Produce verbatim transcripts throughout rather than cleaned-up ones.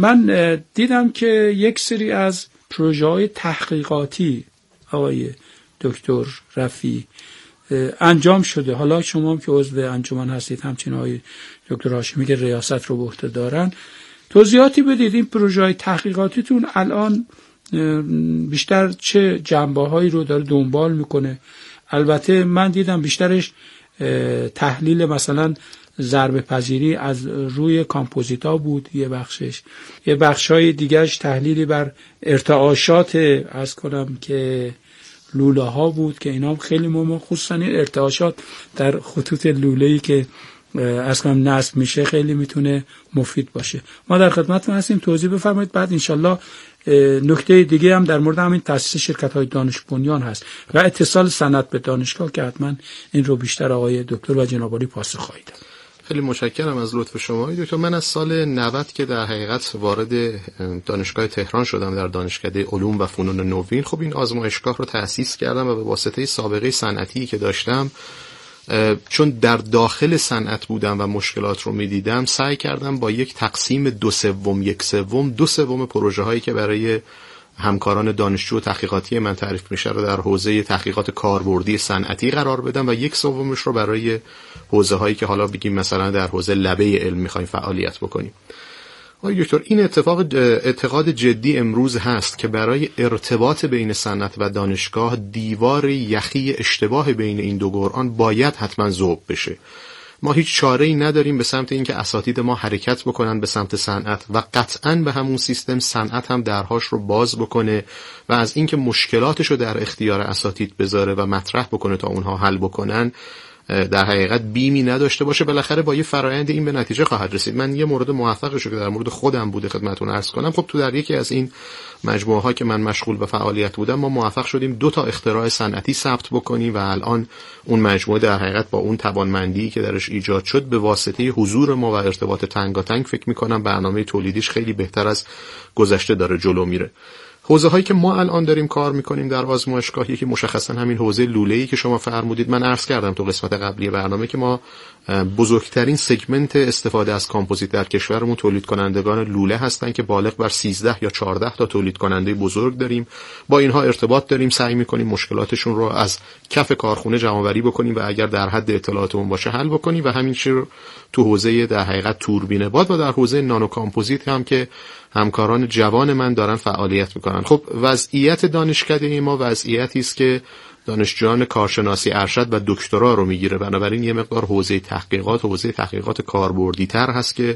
من دیدم که یک سری از پروژه های تحقیقاتی آقای دکتر رفیعی انجام شده. حالا شما هم که عضو انجمن هستید، همچنین آقای دکتر هاشمی که ریاست رو به عهده دارن، توضیحاتی بدید این پروژه های تحقیقاتیتون الان بیشتر چه جنبه‌هایی رو داره دنبال میکنه. البته من دیدم بیشترش تحلیل مثلا ضربه پذیری از روی کامپوزیتا بود یه بخشش، یه بخشای دیگرش تحلیلی بر ارتعاشات از کنم که لوله ها بود که اینا خیلی مهم، خصوصا این ارتعاشات در خطوط لوله‌ای که از کنم نصب میشه خیلی میتونه مفید باشه. ما در خدمتتون هستیم، توضیح بفرمایید. بعد انشالله نکته دیگه هم در مورد همین تأسیس شرکت‌های دانش بنیان هست و اتصال صنعت به دانشگاه که حتما این رو بیشتر آقای دکتر و جناب عالی پاسخ خواهید داد. خیلی متشکرم از لطف شما دکتر. من از سال نود که در حقیقت وارد دانشگاه تهران شدم در دانشکده علوم و فنون نوین، خب این آزمایشگاه رو تأسیس کردم و به واسطه سابقه صنعتی که داشتم، چون در داخل صنعت بودم و مشکلات رو میدیدم، سعی کردم با یک تقسیم دو سوم یک سوم دو سوم پروژه هایی که برای همکاران دانشجو و تحقیقاتی من تعریف میشه رو در حوزه تحقیقات کاربردی صنعتی قرار بدم و یک سومش رو برای حوزه هایی که حالا بگیم مثلا در حوزه لبه علم میخوایم فعالیت بکنیم. آقای دکتر، این اتفاق اعتقاد جدی امروز هست که برای ارتباط بین صنعت و دانشگاه دیوار یخی اشتباه بین این دو قرآن باید حتما ذوب بشه. ما هیچ چاره‌ای نداریم به سمت اینکه اساتید ما حرکت بکنن به سمت صنعت و قطعاً به همون سیستم صنعت هم درهاش رو باز بکنه و از اینکه مشکلاتش رو در اختیار اساتید بذاره و مطرح بکنه تا اونها حل بکنن در حقیقت بیمی نداشته باشه. بالاخره با یه فرآیند این به نتیجه خواهد رسید. من یه مورد موفقش رو که در مورد خودم بوده خدمتتون عرض کنم. خب تو در یکی از این مجموعه ها که من مشغول به فعالیت بودم، ما موفق شدیم دو تا اختراع صنعتی ثبت بکنیم و الان اون مجموعه در حقیقت با اون توانمندی که درش ایجاد شد به واسطه حضور ما و ارتباط تنگاتنگ فکر می‌کنم برنامه تولیدیش خیلی بهتر از گذشته داره جلو میره. حوزه هایی که ما الان داریم کار میکنیم در آزمایشگاه، یکی مشخصا همین حوزه لوله‌ای که شما فرمودید. من عرض کردم تو قسمت قبلی برنامه که ما بزرگترین سگمنت استفاده از کامپوزیت در کشورمون تولید کنندگان لوله هستن که بالغ بر سیزده یا چهارده تا تولید کننده بزرگ داریم. با اینها ارتباط داریم، سعی میکنیم مشکلاتشون رو از کف کارخونه جمع‌آوری بکنیم و اگر در حد اطلاعاتمون باشه حل بکنیم و همین چیز تو حوزه در حقیقت توربین باد و در حوزه نانو کامپوزیت هم که همکاران جوان من دارن فعالیت میکنن. خب وضعیت دانشکده ما وضعیتی است که دانشجویان کارشناسی ارشد و دکترا رو میگیره، بنابراین یه مقدار حوزه تحقیقات حوزه تحقیقات کاربردی تر هست که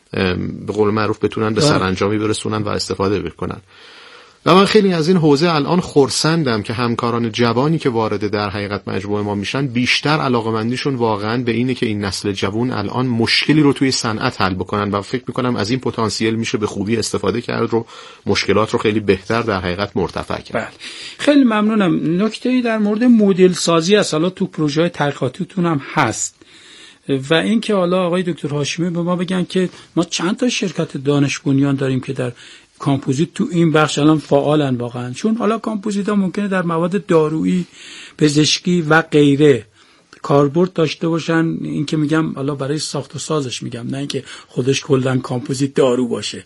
به قول معروف بتونن به سرانجامی برسونن و استفاده بکنن. و من خیلی از این حوزه الان خرسندم که همکاران جوانی که وارد در حقیقت مجموعه ما میشن بیشتر علاقمندیشون واقعا به اینه که این نسل جوان الان مشکلی رو توی صنعت حل بکنن و فکر میکنم از این پتانسیل میشه به خوبی استفاده کرد رو مشکلات رو خیلی بهتر در حقیقت مرتفع کرد. بله. خیلی ممنونم. نکته‌ای در مورد مدل سازی از حالا تو پروژه تحقیقاتیتون هم هست و این که حالا آقای دکتر هاشمی به ما بگن که ما چند تا شرکت دانش بنیان داریم که در کامپوزیت تو این بخش الان فعالن واقعا، چون حالا کامپوزیت ها ممکنه در مواد دارویی، پزشکی و غیره کاربرد داشته باشن. این که میگم حالا برای ساخت و سازش میگم، نه اینکه خودش کلا کامپوزیت دارو باشه.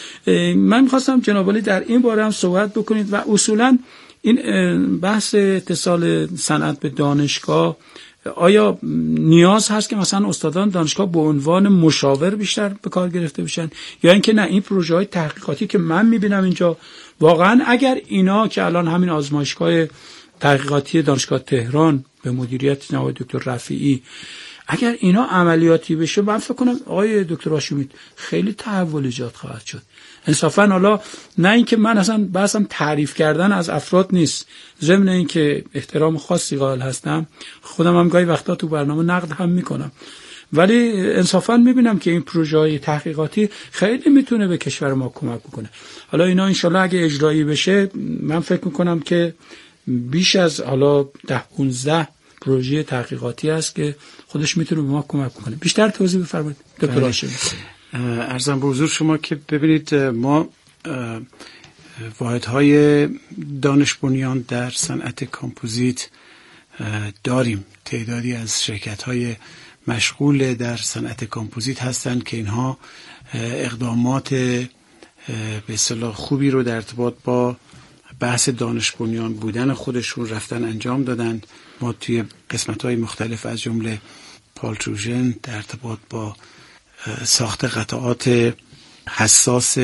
من خواستم جناب عالی در این باره هم صحبت بکنید و اصولا این بحث اتصال صنعت به دانشگاه آیا نیاز هست که مثلا استادان دانشگاه به عنوان مشاور بیشتر به کار گرفته بشن، یا اینکه نه این پروژه های تحقیقاتی که من میبینم اینجا واقعا اگر اینا که الان همین آزمایشگاه تحقیقاتی دانشگاه تهران به مدیریت جناب دکتر رفیعی اگر اینا عملیاتی بشه، من فکر کنم آقای دکتر هاشمی خیلی تحول ایجاد خواهد شد. انصافا حالا نه اینکه من اصلا بحثم تعریف کردن از افراد نیست، ضمن اینکه احترام خاصی قائل هستم، خودم هم گاهی وقتا تو برنامه نقد هم میکنم، ولی انصافا میبینم که این پروژه های تحقیقاتی خیلی میتونه به کشور ما کمک بکنه. حالا اینا انشالله اگه اجرایی بشه من فکر میکنم که بیش از حالا ده پونزده پروژه تحقیقاتی هست که خودش میتونه به ما کمک کنه. بیشتر توضیح بفرمایید دکتر هاشمی. عرضم به حضور شما که ببینید ما واحدهای دانش بنیان در صنعت کامپوزیت داریم. تعدادی از شرکت‌های مشغول در صنعت کامپوزیت هستند که اینها اقدامات به اصطلاح خوبی رو در ارتباط با بحث دانش بنیان بودن خودشون رفتن انجام دادن. ما توی قسمت‌های مختلف از جمله پالتروژن در ارتباط با ساخت قطعات حساس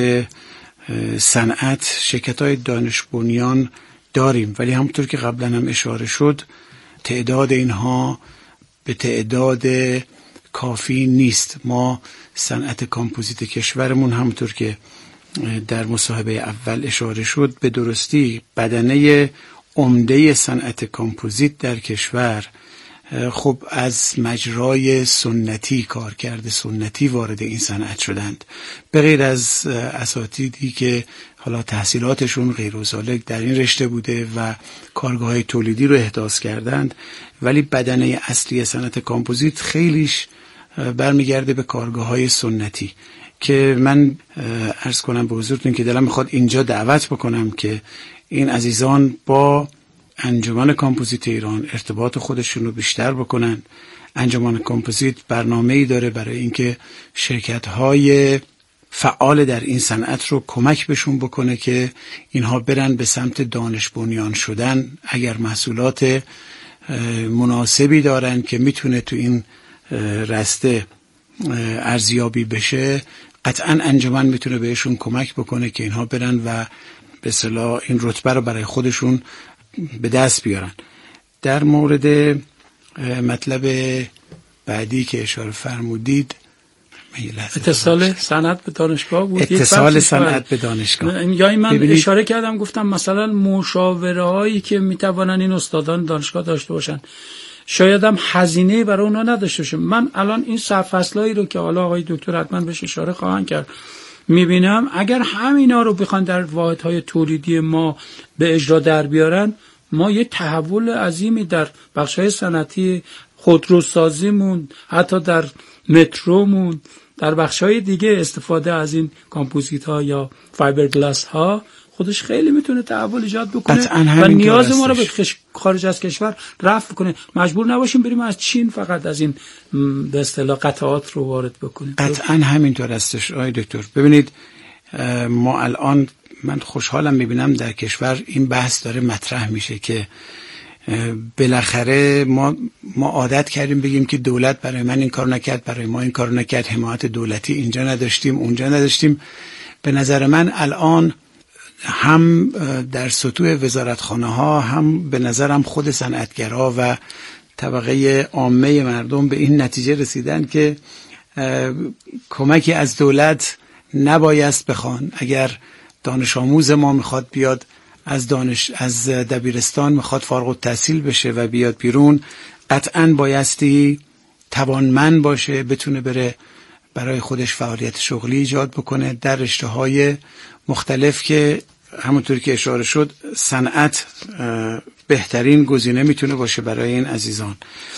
صنعت شرکت‌های دانش بنیان داریم، ولی همونطور که قبلا هم اشاره شد تعداد اینها به تعداد کافی نیست. ما صنعت کامپوزیت کشورمون همونطور که در مصاحبه اول اشاره شد به درستی بدنه عمده صنعت کامپوزیت در کشور خب از مجرای سنتی کار کرده سنتی وارد این صنعت شدند، به غیر از اساتیدی که حالا تحصیلاتشون غیر و ذالک در این رشته بوده و کارگاه‌های تولیدی رو احداث کردند، ولی بدنه اصلی صنعت کامپوزیت خیلیش برمیگرده به کارگاه‌های سنتی که من عرض کنم به حضورتون که دلم میخواد اینجا دعوت بکنم که این عزیزان با انجمن کامپوزیت ایران ارتباط خودشون رو بیشتر بکنن. انجمن کامپوزیت برنامه‌ای داره برای اینکه شرکت‌های فعال در این صنعت رو کمک بهشون بکنه که اینها برن به سمت دانش بنیان شدن. اگر محصولات مناسبی دارن که میتونه تو این رسته ارزیابی بشه، قطعا انجمن میتونه بهشون کمک بکنه که اینها برن و به اصطلاح این رتبه رو برای خودشون به دست بیارن. در مورد مطلب بعدی که اشاره فرمودید، اتصال صنعت به دانشگاه بود. اتصال صنعت به دانشگاه، یا من ببینید. اشاره کردم گفتم مثلا مشاوره هایی که میتوانن این استادان دانشگاه داشته باشن شاید هم هزینه برای اونا نداشته باشه. من الان این سرفصلایی رو که حالا آقای دکتر حتما بهش اشاره خواهند کرد میبینم اگر همینا رو بخوان در واحدهای تولیدی ما به اجرا در بیارن، ما یه تحول عظیمی در بخش‌های صنعتی خودروسازیمون، حتی در مترومون، در بخش‌های دیگه استفاده از این کامپوزیت ها یا فایبرگلاس ها خودش خیلی میتونه تحول ایجاد بکنه و نیاز ما رو به خارج از کشور رفع کنه. مجبور نباشیم بریم از چین فقط از این به اصطلاح قطعات رو وارد بکنیم. قطعا همینطور هستش آقای دکتر. ببینید ما الان من خوشحالم میبینم در کشور این بحث داره مطرح میشه که بالاخره ما ما عادت کردیم بگیم که دولت برای من این کار نکرد، برای ما این کار نکرد، حمایت دولتی اینجا نداشتیم اونجا نداشتیم. به نظر من الان هم در سطوح وزارتخانه ها هم به نظرم خود صنعتگرها و طبقه عامه مردم به این نتیجه رسیدن که کمکی از دولت نبایست بخوان. اگر دانش آموز ما میخواد بیاد از دانش از دبیرستان میخواد فارغ التحصیل بشه و بیاد بیرون، قطعاً بایستی توانمند باشه، بتونه بره برای خودش فعالیت شغلی ایجاد بکنه در رشته‌های مختلف که همونطور که اشاره شد صنعت بهترین گزینه میتونه باشه برای این عزیزان.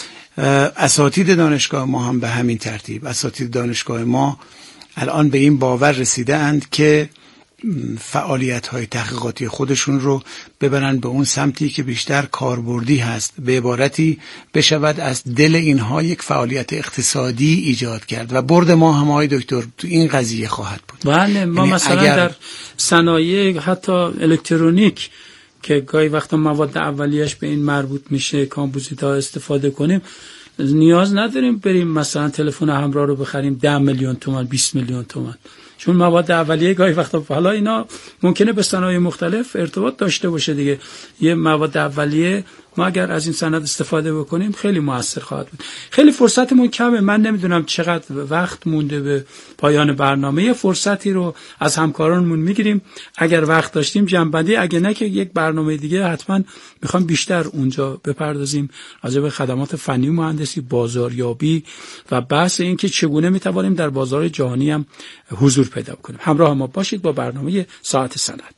اساتید دانشگاه ما هم به همین ترتیب. اساتید دانشگاه ما الان به این باور رسیده اند که فعالیت‌های تحقیقاتی خودشون رو ببرن به اون سمتی که بیشتر کاربردی هست، به عبارتی بشود از دل اینها یک فعالیت اقتصادی ایجاد کرد و برد ما هم آقای دکتر تو این قضیه خواهد بود. بله، ما یعنی مثلا اگر... در صنایع حتی الکترونیک که گاهی وقتا مواد اولیه‌اش به این مربوط میشه کامپوزیت‌ها استفاده کنیم، نیاز نداریم بریم مثلا تلفن همراه رو بخریم ده میلیون تومان بیست میلیون تومان، چون مواد اولیه گاهی وقتا حالا اینا ممکنه به صنایع مختلف ارتباط داشته باشه دیگه. یه مواد اولیه ما اگر از این صنعت استفاده بکنیم خیلی موثر خواهد بود. خیلی فرصتمون کمه، من نمیدونم چقدر وقت مونده به پایان برنامه. یه فرصتی رو از همکارانمون میگیریم اگر وقت داشتیم جنبندی، اگه نه که یک برنامه دیگه حتما میخوام بیشتر اونجا بپردازیم راجع به خدمات فنی و مهندسی، بازاریابی و بحث این که چگونه میتوانیم در بازار جهانی هم حضور پیدا کنیم. همراه ما باشید با برنامه ساعت صنعت.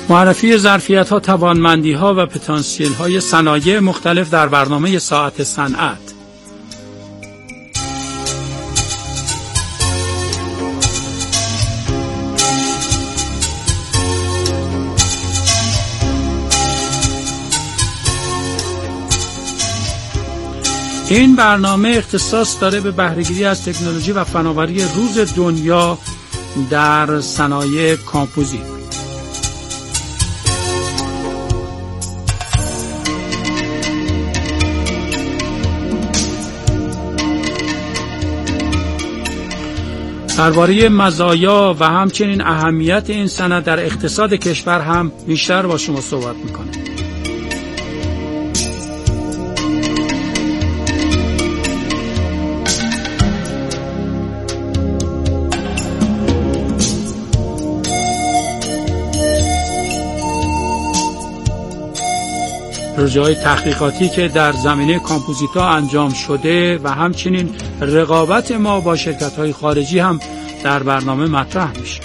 معرفی ظرفیت‌ها، توانمندی‌ها و پتانسیل‌های صنایع مختلف در برنامه ساعت صنعت. این برنامه اختصاص داره به بهره‌گیری از تکنولوژی و فناوری روز دنیا در صنایع کامپوزیت. درباره مزایا و همچنین اهمیت این صنعت در اقتصاد کشور هم بیشتر با شما صحبت میکنه. پروژه‌های تحقیقاتی که در زمینه کامپوزیت‌ها انجام شده و همچنین رقابت ما با شرکت‌های خارجی هم در برنامه مطرح میشه.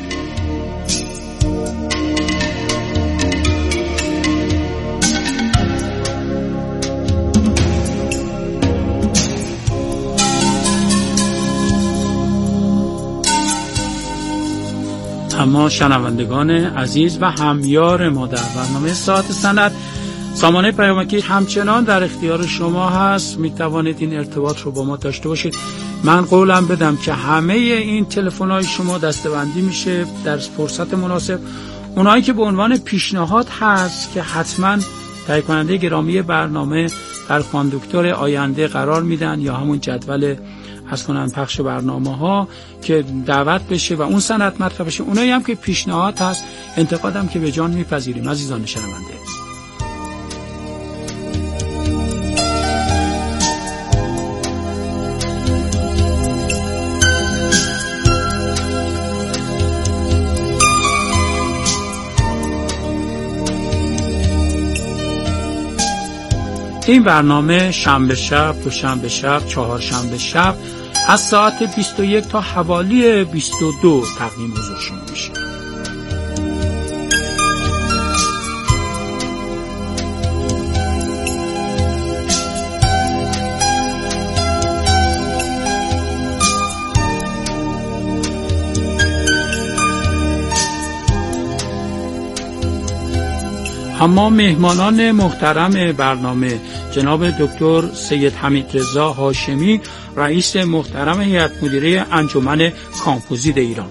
اما شنوندگان عزیز و همیار ما در برنامه ساعت صنعت، سامانه پیامکی همچنان در اختیار شما هست. می توانید این ارتباط رو با ما داشته باشید. من قولم بدم که همه این تلفن‌های شما دسته‌بندی میشه در فرصت مناسب. اونایی که به عنوان پیشنهاد هست که حتما تهیه کننده گرامی برنامه در کاندوکتور آینده قرار میدن یا همون جدول از کنن پخش برنامه‌ها که دعوت بشه و اون سند مطرح بشه، اونایی هم که پیشنهاد هست، انتقادم که به جان میپذیریم. عزیزان شنونده، این برنامه شنبه شب، دوشنبه شب، چهارشنبه شب از ساعت بیست و یک تا حوالی بیست و دو تقدیم حضور شما میشه. اما مهمانان محترم برنامه جناب دکتر سید حمیدرضا هاشمی، رئیس محترم هیئت مدیره انجمن کامپوزیت ایران،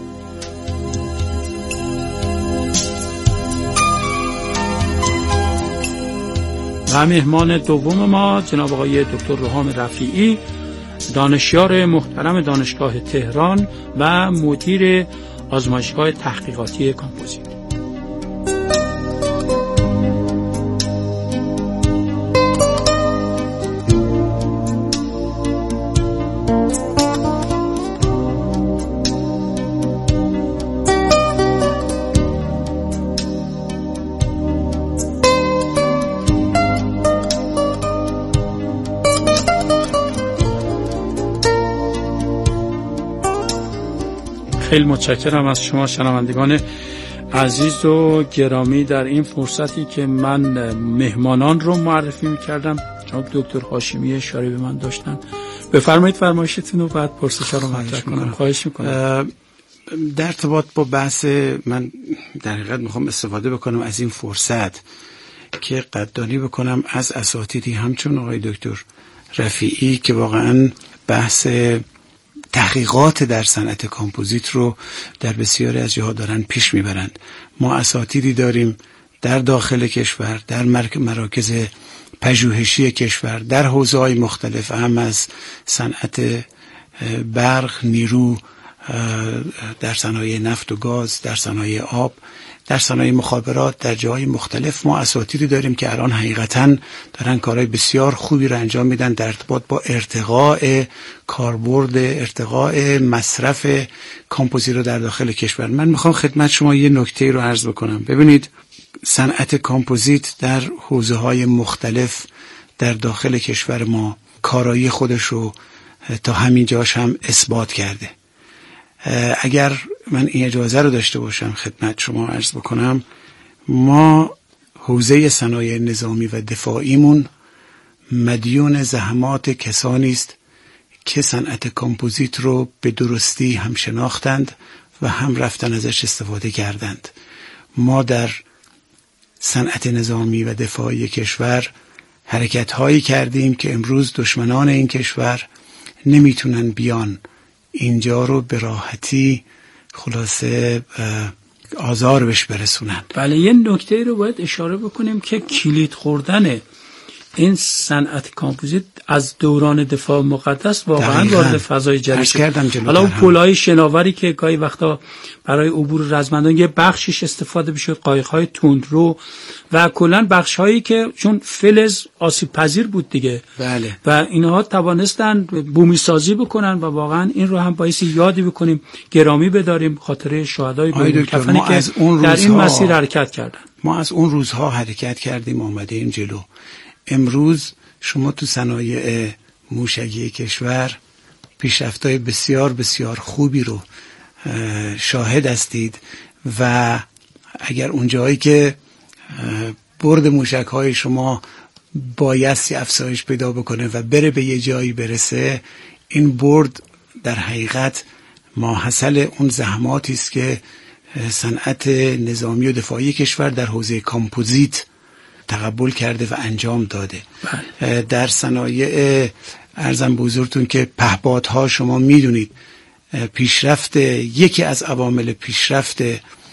و مهمان دوم ما جناب آقای دکتر روحام رفیعی، دانشیار محترم دانشگاه تهران و مدیر آزمایشگاه تحقیقاتی کامپوزیت. خیلی متشکرم از شما شنوندگان عزیز و گرامی. در این فرصتی که من مهمانان رو معرفی می‌کردم، جناب دکتر هاشمی اشاره به من داشتن. بفرمایید فرمایشتون رو بعد پرسش‌ها رو مطرح کنم. خواهش می‌کنم. در ارتباط با بحث من در حقیقت می‌خوام استفاده بکنم از این فرصت که قدردانی بکنم از اساتیدی همچون آقای دکتر رفیعی که واقعاً بحث تحقیقات در صنعت کامپوزیت رو در بسیاری از جاها دارن پیش میبرند. ما اساتیدی داریم در داخل کشور، در مراکز پژوهشی کشور، در حوزه‌های مختلف، هم از صنعت برق، نیرو، در صنایع نفت و گاز، در صنایع آب، در صنایع مخابرات، در جاهای مختلف ما اساتیدی داریم که الان حقیقتاً دارن کارهای بسیار خوبی رو انجام میدن در ارتباط با ارتقاء کاربرد، ارتقاء مصرف کامپوزیت رو در داخل کشور. من میخوام خدمت شما یه نکته رو عرض بکنم. ببینید، صنعت کامپوزیت در حوزه‌های مختلف در داخل کشور ما کارایی خودش رو تا همین جاش هم اثبات کرده. اگر من این اجازه رو داشته باشم خدمت شما عرض بکنم، ما حوزه صنایع نظامی و دفاعیمون مدیون زحمات کسانی است که صنعت کامپوزیت رو به درستی هم شناختند و هم رفتن ازش استفاده کردند. ما در صنعت نظامی و دفاعی کشور حرکت هایی کردیم که امروز دشمنان این کشور نمیتونن بیان اینجا رو به راحتی خلاصه آزار بهش برسونن. بله، یه نکته رو باید اشاره بکنیم که کلید خوردن این صنعت کامپوزیت از دوران دفاع مقدس واقعا وارد فضای جدید شد. حالا اون پل‌های شناوری که گاهی وقتا برای عبور رزمندان یه بخشش استفاده می‌شد، قایق‌های تندرو و کلاً بخش‌هایی که چون فلز آسیب پذیر بود دیگه، بله، و اینها توانستن بومی سازی بکنن و واقعا این رو هم باعث یادی بکنیم، گرامی بداریم خاطره شهدای گل کفنی که در این مسیر حرکت کردن. ما از اون روزها حرکت کردیم آمدیم جلو. امروز شما تو صنایع موشکی کشور پیشرفت‌های بسیار بسیار خوبی رو شاهد هستید و اگر اون جایی که برد موشک‌های شما بایستی افزایش پیدا بکنه و بره به یه جایی برسه، این برد در حقیقت ماحصل اون زحماتی است که صنعت نظامی و دفاعی کشور در حوزه کامپوزیت تقبل کرده و انجام داده. بله. در صنایع ارزم به حضورتون که پهپادها شما میدونید پیشرفت، یکی از عوامل پیشرفت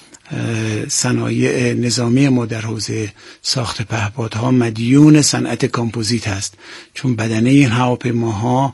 صنایع نظامی ما در حوزه ساخت پهپادها مدیون صنعت کامپوزیت هست، چون بدنه این هواپیماها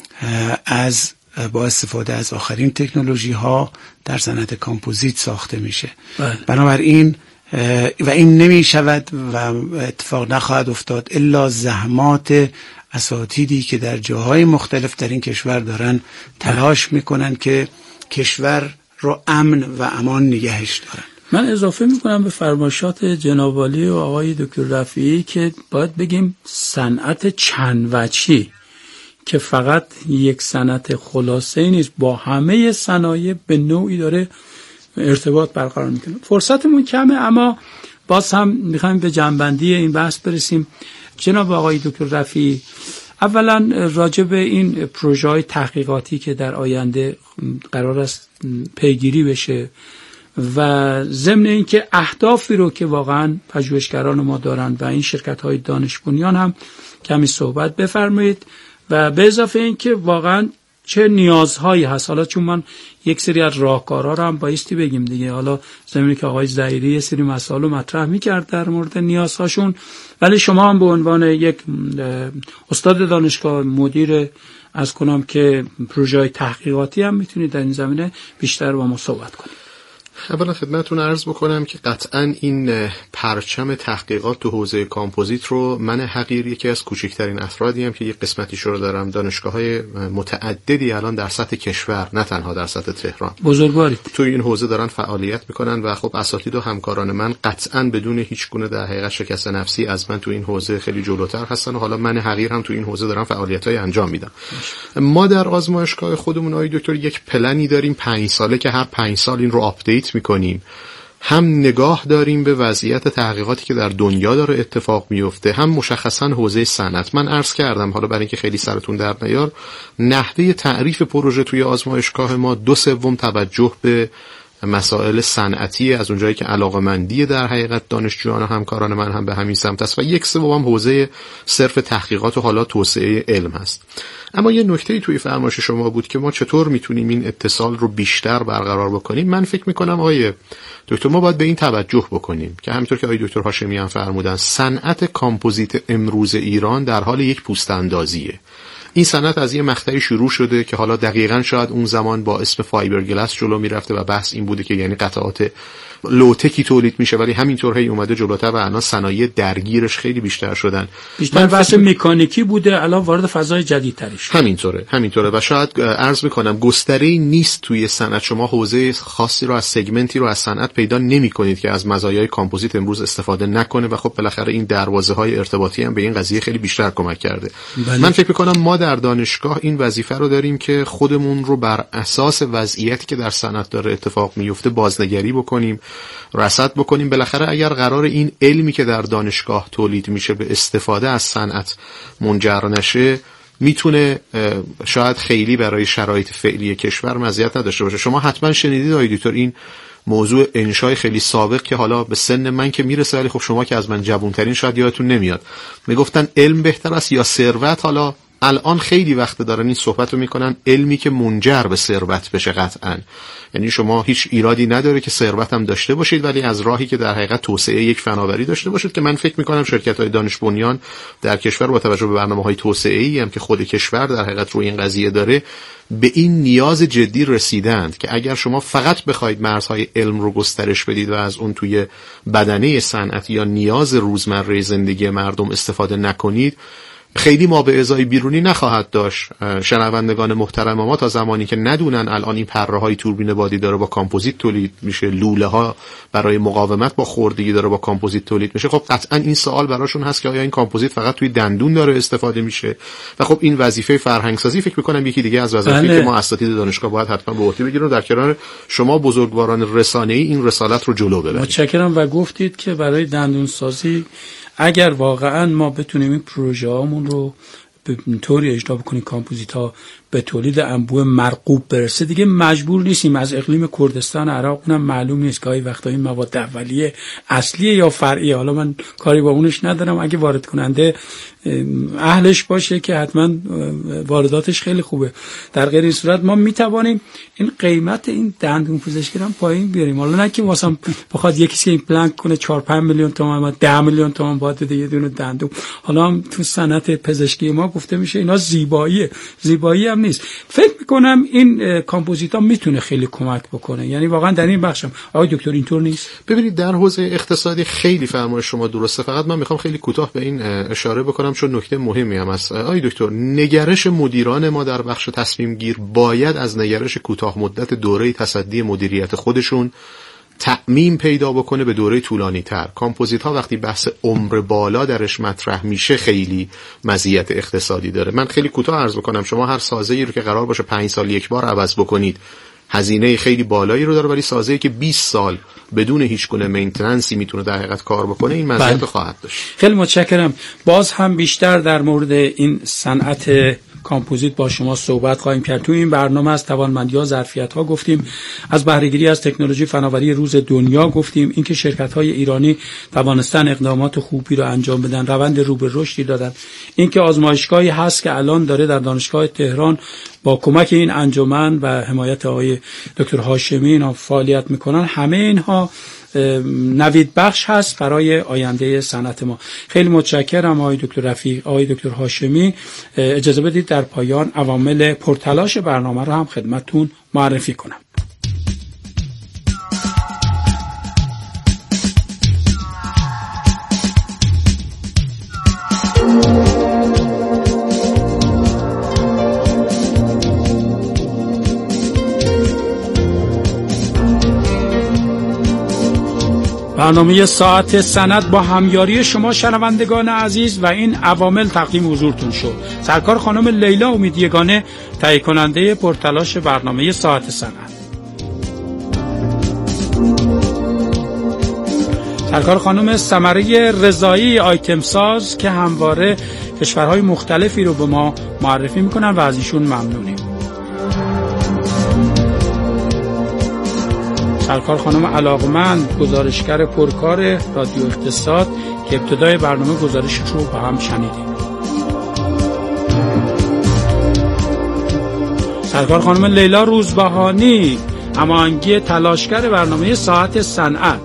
از با استفاده از آخرین تکنولوژی ها در صنعت کامپوزیت ساخته میشه. بله. بنابراین و این نمی شود و اتفاق نخواهد افتاد الا زحمات اساتیدی که در جاهای مختلف در این کشور دارن تلاش میکنن که کشور رو امن و امان نگهش دارن. من اضافه میکنم به فرمایشات جناب عالی و آقای دکتر رفیعی که باید بگیم صنعت چند وجهی که فقط یک صنعت خلاصه نیست، با همه صنایع به نوعی داره ارتباط برقرار میکنه. فرصتمون کمه اما باز هم میخوایم به جنبندی این بحث برسیم. جناب آقای دکتر رفیعی، اولا راجع به این پروژه های تحقیقاتی که در آینده قرار است پیگیری بشه و ضمن این که اهدافی رو که واقعا پژوهشگران ما دارن و این شرکت های دانش بنیان هم کمی صحبت بفرمایید و به اضافه این که واقعا چه نیازهایی هست. حالا چون من یک سری از راهکارها رو هم بایستی بگیم دیگه، حالا زمینی که آقای ظهیری یه سری مسائل رو مطرح می‌کرد در مورد نیازهاشون، ولی شما هم به عنوان یک استاد دانشگاه، مدیر از کنم که پروژه تحقیقاتی هم میتونید در این زمینه بیشتر با ما صحبت کنید. اولا خدمتتون عرض بکنم که قطعاً این پرچم تحقیقات تو حوزه کامپوزیت رو من حقیر، یکی از کوچکترین افرادی هم که یک قسمتیش رو دارم، دانشگاه‌های متعددی الان در سطح کشور نه تنها در سطح تهران بزرگوارید تو این حوزه دارن فعالیت میکنن و خب اساتید و همکاران من قطعاً بدون هیچ گونه در حقیقت شکست نفسی از من تو این حوزه خیلی جلوتر هستن و حالا من حقیر هم تو این حوزه دارم فعالیت‌های انجام میدم. ما در آزمایشگاه خودمون آقای دکتر یک پلنی داریم پنج ساله که هر پنج سال این رو آپدیت میکنیم، هم نگاه داریم به وضعیت تحقیقاتی که در دنیا داره اتفاق میفته، هم مشخصا حوزه صنعت. من عرض کردم حالا برای اینکه خیلی سرتون در نیار، نحوه تعریف پروژه توی آزمایشگاه ما دو سوم توجه به مسائل صنعتی از اونجایی که علاقه‌مندی در حقیقت دانشجویان و همکاران من هم به همین سمت است و یک سوم هم حوزه صرف تحقیقات و حالا توسعه علم هست. اما یه نکته‌ای توی فرمایش شما بود که ما چطور میتونیم این اتصال رو بیشتر برقرار بکنیم. من فکر میکنم آقای دکتر ما باید به این توجه بکنیم که همینطور که آقای دکتر هاشمی هم فرمودن، صنعت کامپوزیت امروز ایران در حال یک پوست اندازیه. این صنعت از یه مقطعی شروع شده که حالا دقیقاً شاید اون زمان با اسم فایبرگلاس جلو میرفته و بحث این بوده که یعنی قطعات لوتکی تولید میشه، ولی همینطور هی اومده جلوتر و الان صنایع درگیرش خیلی بیشتر شدن. بیشتر بحث مکانیکی بوده، الان وارد فضای جدیدتری شده. همینطوره همینطوره و شاید عرض میکنم گستره‌ای نیست توی صنعت. شما حوزه خاصی رو از سگمنتی رو از صنعت پیدا نمیکنید که از مزایای کامپوزیت امروز استفاده نکنه و خب بالاخره این دروازه‌های ارتباطی هم به این قضیه خیلی بیشتر کمک کرده. بله. من فکر میکنم ما در دانشگاه این وظیفه رو داریم که خودمون رو بر اساس وضعیتی که در صنعت داره اتفاق میفته بازنگری بکنیم، رصد بکنیم. بالاخره اگر قرار این علمی که در دانشگاه تولید میشه به استفاده از صنعت منجر نشه، میتونه شاید خیلی برای شرایط فعلی کشور مزیت نداشته باشه. شما حتما شنیدید آقای دکتر این موضوع انشای خیلی سابق که حالا به سن من که میرسه، ولی خب شما که از من جوانترین شاید یادتون نمیاد، میگفتن علم بهتر است یا ثروت. حالا الان خیلی وقت دارن این صحبت رو میکنن علمی که منجر به ثروت بشه. قطعا یعنی شما هیچ ایرادی نداره که ثروت هم داشته باشید، ولی از راهی که در حقیقت توسعه یک فناوری داشته باشید، که من فکر میکنم شرکت‌های دانش بنیان در کشور با توجه به برنامه‌های توسعه‌ای هم که خود کشور در حقیقت روی این قضیه داره، به این نیاز جدی رسیدند که اگر شما فقط بخواید مرزهای علم رو گسترش بدید و از اون توی بدنه صنعت یا نیاز روزمره زندگی مردم استفاده نکنید، خیلی ما به ازای بیرونی نخواهد داشت. شنوندگان محترم ما تا زمانی که ندونن الان این پره های توربین بادی داره با کامپوزیت تولید میشه، لوله ها برای مقاومت با خوردگی داره با کامپوزیت تولید میشه، خب قطعا این سوال براشون هست که آیا این کامپوزیت فقط توی دندون داره استفاده میشه؟ و خب این وظیفه فرهنگ سازی فکر میکنم یکی دیگه از وظایفی که ما اساتید دانشگاه باید حتما به عهده بگیریم، در کنار شما بزرگواران رسانه‌ای این رسالت رو جلو ببرید. متشکرم. و گفتید که برای دندون سازی اگر واقعا ما بتونیم این پروژه هامون رو به طوری اجرا بکنیم کامپوزیت ها به تولید انبوه مرغوب برسه، دیگه مجبور نیستیم از اقلیم کردستان عراق، اونم معلوم نیست گاهی وقتا این مواد اولیه اصلیه یا فرعیه، حالا من کاری با اونش ندارم، اگه وارد کننده اهلش باشه که حتما وارداتش خیلی خوبه. در غیر این صورت ما میتوانیم این قیمت این دندون پزشکی رو پایین بیاریم. حالا نه که واسه بخواد یکی که ایمپلنت کنه چهار پنج میلیون تومان، ده میلیون تومان باید بده یه دونه دندون. حالا هم تو صنعت پزشکی ما گفته میشه اینا زیباییه، زیبایی هم نیست. فکر میکنم این کامپوزیت ها میتونه خیلی کمک بکنه، یعنی واقعا در این بخشم آقای دکتر اینطور نیست؟ ببینید در حوزه اقتصادی خیلی فرمایش شما درسته، فقط من میخوام خیلی کوتاه به این اشاره بکنم چون نکته مهمی هم است. آقای دکتر، نگرش مدیران ما در بخش تصمیم گیر باید از نگرش کوتاه مدت دوره تصدی مدیریت خودشون تعمیم پیدا بکنه به دوره طولانی تر. کامپوزیت ها وقتی بحث عمر بالا درش مطرح میشه خیلی مزیت اقتصادی داره. من خیلی کوتاه عرض بکنم، شما هر سازه‌ای رو که قرار باشه پنج سال یک بار عوض بکنید هزینه خیلی بالایی رو داره، ولی سازه‌ای که بیست سال بدون هیچ گونه مینتیننسی میتونه در حقیقت کار بکنه این مزیت رو خواهد داشت. خیلی متشکرم. باز هم بیشتر در مورد این صنعت کامپوزیت با شما صحبت خواهیم کرد. تو این برنامه از توانمندی‌ها، ظرفیت‌ها گفتیم، از بهره‌گیری از تکنولوژی فناوری روز دنیا گفتیم، اینکه شرکت‌های ایرانی توانستن اقدامات خوبی رو انجام بدن، روند رو به رشدی دادن، اینکه آزمایشگاهی هست که الان داره در دانشگاه تهران با کمک این انجمن و حمایت آقای دکتر هاشمی اینا فعالیت میکنن. همه اینها نوید بخش هست برای آینده صنعت ما. خیلی متشکرم آقای دکتر رفیق، آقای دکتر هاشمی. اجازه بدید در پایان عوامل پرتلاش برنامه رو هم خدمتتون معرفی کنم. برنامه ساعت سند با همیاری شما شنوندگان عزیز و این عوامل تقدیم حضورتون شد. سرکار خانم لیلا امیدیگانه تهیه کننده پرتلاش برنامه ساعت سند. سرکار خانم سمره رضایی آیتم ساز که همواره کشورهای مختلفی رو به ما معرفی میکنن و از ایشون ممنونیم. سرکار خانم علاقمند گزارشگر پرکار رادیو اقتصاد که ابتدای برنامه گزارش رو با هم شنیدیم. سرکار خانم لیلا روزبهانی هماهنگی تلاشگر برنامه ساعت صنعت.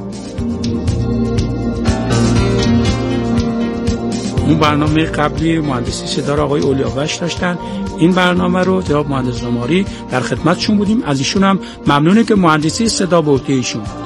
اون برنامه قبلی مهندسی صدا را آقای اولیاوش داشتن. این برنامه رو جناب مهندس زماری در خدمتشون بودیم. از ایشون هم ممنونه که مهندسی صدا به عهده ایشون بود.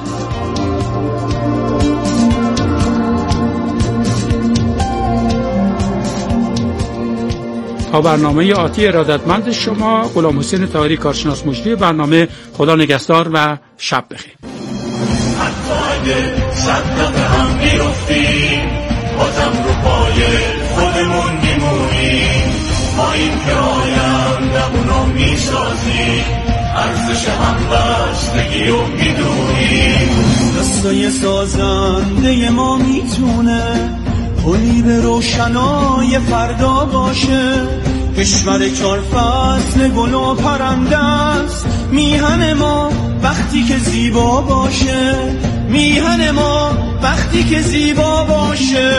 تا برنامه آتی ارادتمند شما، غلام حسین طاهری کارشناس مجری برنامه. خدا نگهدار و شب بخیر. حتی اگه صد دفعه هم می‌افتیم بازم رو پای خودمون میمونیم. ما این که آیندمونو میسازیم، ارزش همبستگی رو میدونیم. دستای سازنده ما میتونه پلی به روشنای فردا باشه. کشور چار فصل گل و پرنده است، میهن ما وقتی که زیبا باشه، میهن ما وقتی که زیبا باشه.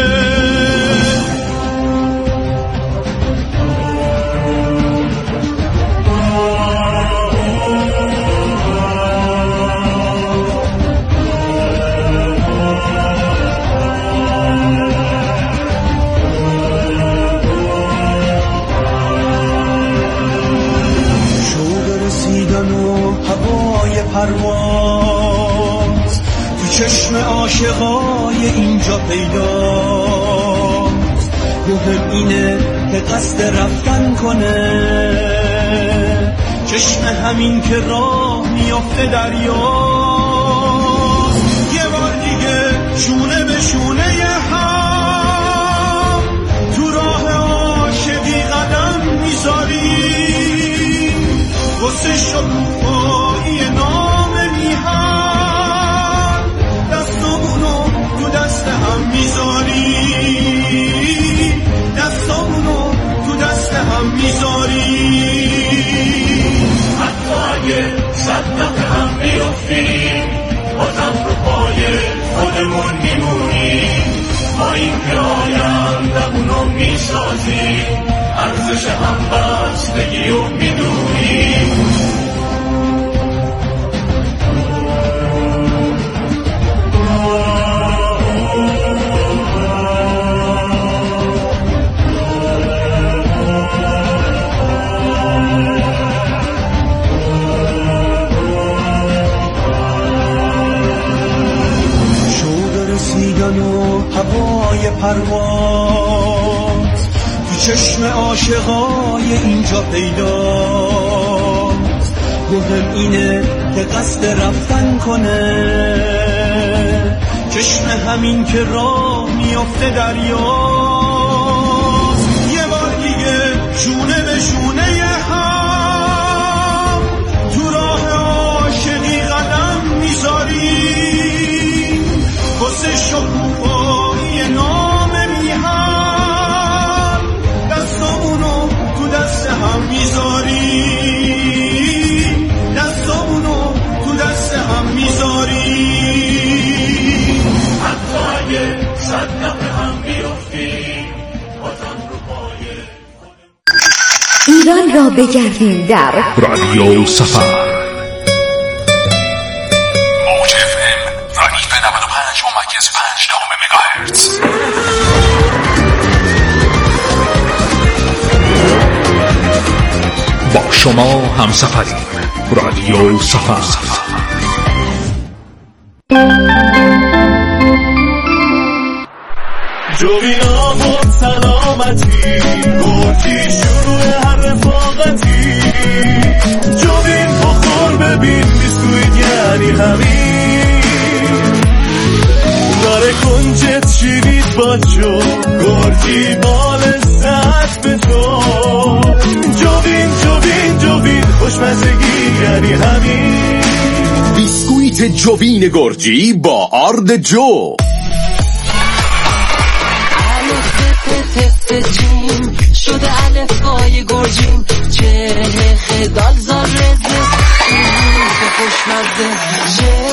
پرواز تو چشم عاشقای اینجا پیداست. مهم اینه که قصد رفتن کنه، چشم همین که راه میافته دریاست. یه بار دیگه شونه به شونه هم تو راه عاشقی قدم میذاریم. واسه شکوفایی نام میهن دستامونو تو دست هم میذاریم، دستامونو تو دست هم میذاریم. حتی اگه صد دفعه هم میافتیم، بازم رو پای خودمون میمونیم. ما این که آیندمونو میسازیم، ارزش همبستگی رو میدونیم. هوای پرواز تو چشم عاشقای اینجا پیداست. مهم اینه که قصد رفتن کنه، چشم همین که راه میافته دریاست. یه بار دیگه شونه به شونه هم تو راه عاشقی قدم میذاریم. واسه شکوفایی نام میهن دستامونو تو دست هم میذاریم، دستامونو تو دست هم میذاریم. حتی اگه صد دفعه هم بیافتیم، بازم رو پای ایران را بگردیم در رادیو سفر. با شما همسفریم. رادیو سفر. جوینا بود سلامتی، گرتی شروع هر رفاقتی. جوین بخور ببین بیسکویت یعنی همین. داره کنجت شیرید باچو، گرتی بال لذت به تو. جوین جوین جوین خوشمزگی یعنی همین. بیسکویت جوین گرجی با آرد جو. جیم شده الفبای گرجیم، چهره خدال زار رزه خوشمزه.